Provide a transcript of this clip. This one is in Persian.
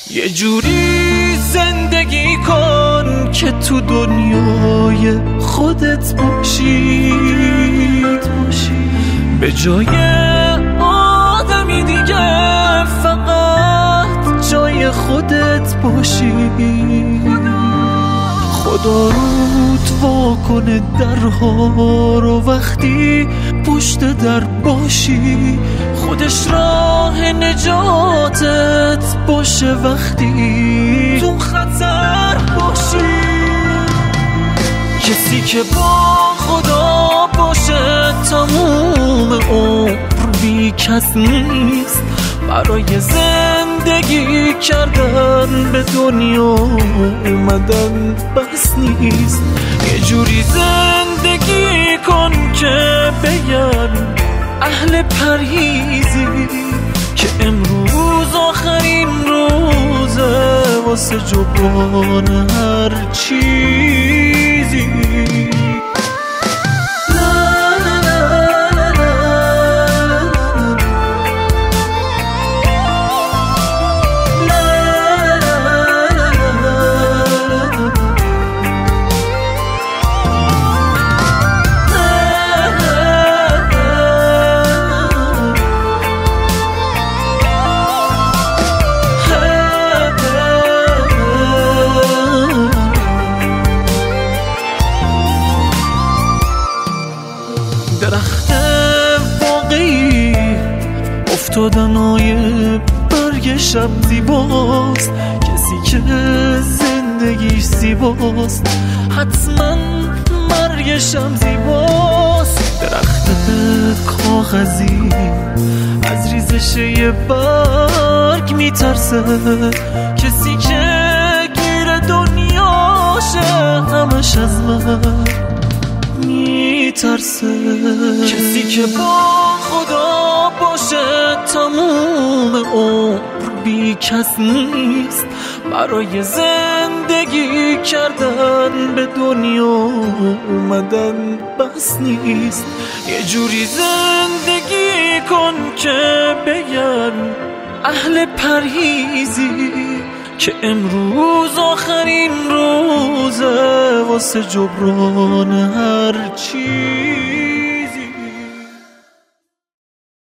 یه جوری زندگی کن که تو دنیای خودت باشی، به جای آدمی دیگه فقط جای خودت باشی. خدا رود وا کنه درها رو وقتی پشت در باشی، خودش راه نجاتت باشه وقتی تو خطر باشی. کسی که با خدا باشه تموم عمر بی کس نیست، برای زندگی کردن به دنیا اومدن بس نیست. یه جوری زندگی کن که بگن اهل پرهیزی که امروز آخرین روزه واسه جبران هر چیزی. درخت واقعی افتادنای برگ شب زیباست، کسی که زندگیش زیباست حتما مرگش هم زیباست. درخت کاغذی از ریزش یه برگ میترسه، کسی که گیر دنیاشه همش از مرگ میترسه. کسی که با خدا باشه تموم عمر بی کس نیست، برای زندگی کردن به دنیا اومدن بس نیست. یه جوری زندگی کن که بگن اهل پرهیزی که امروز آخرین روزه واسه جبران هر چی.